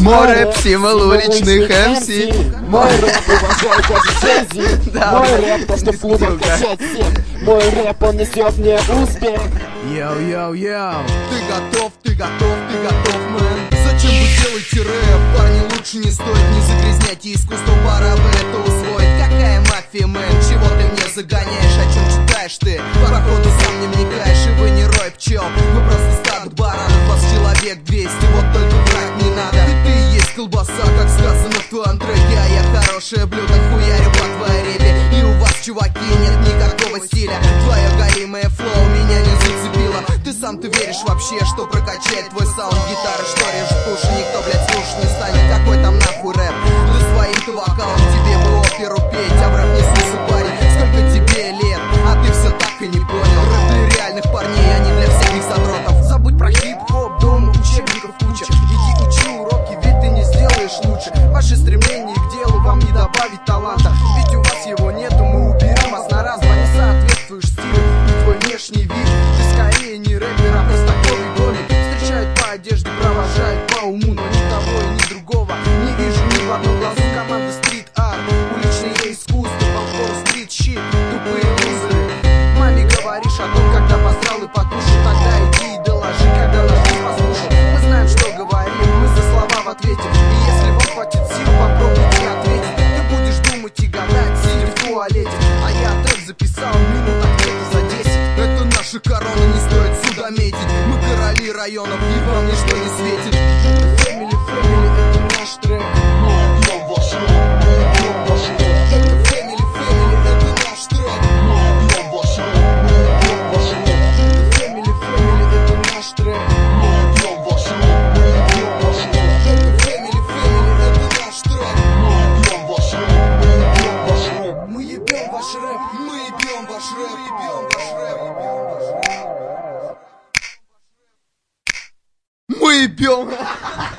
Мой рэп символ уличных МС. Мой рэп уважает даже Джей-Зи. Мой рэп то, что в клубах качает всех. Мой рэп, он несет мне успех. Йоу-йоу-йоу. Ты готов, мэн. Зачем вы делаете рэп? Парни, лучше не стоит, не загрязняйте искусство, пора бы это усвоить. Какая мафия, мэн? Чего ты мне загоняешь? О чем читаешь ты? Походу сам не вникаешь, и вы не рой пчел. Вы просто стадо баранов, вас человек 200, вот только врать не надо. Ты есть колбаса, как сказано в твоем треке, а я хорошее блюдо хуярю по твоей репе. И у вас, чуваки, нет никакого стиля. Твое голимое флоу меня не зацепило. Ты сам-то веришь вообще, что прокачает твой саунд? Гитара, что режет уши, никто, блядь, слушать не станет. Какой там нахуй рэп? Да своим-то вокалом тебе бы оперу петь, а в рэп не смысл, парень. Сколько тебе лет, а ты все так и не понял. Рэп для реальных парней, а не для всяких задротов. Забудь про хип-хоп, дома учебников куча. Иди учи уроки, ведь ты не сделаешь лучше. Ваши стремления к делу вам не добавить таланта, ведь у вас его нету, мы уберем вас на раз. Не соответствуешь стилю и твой внешний вид. Ты скорее не рэпер, а простаковый гомик. Встречают по одежде, провожают по уму, но ни того и ни другого не вижу ни в одном глазу. Команда стрит арт, уличное искусство, полфор стрит щит, тупые лузеры. Маме говоришь о том, когда посрал и потушил, тогда иди и доложи, когда наш не послушал. Мы знаем, что говорим, мы за слова в ответе. И если вам хватит сил, попробуйте ответить. Ты будешь думать и гадать, сидя в туалете. А я трек записал минут ответа за 10. Это наша корона, не стоит сюда метить. Мы короли районов, и вам ничто не светит. Family, это наш трек. Мы ебем!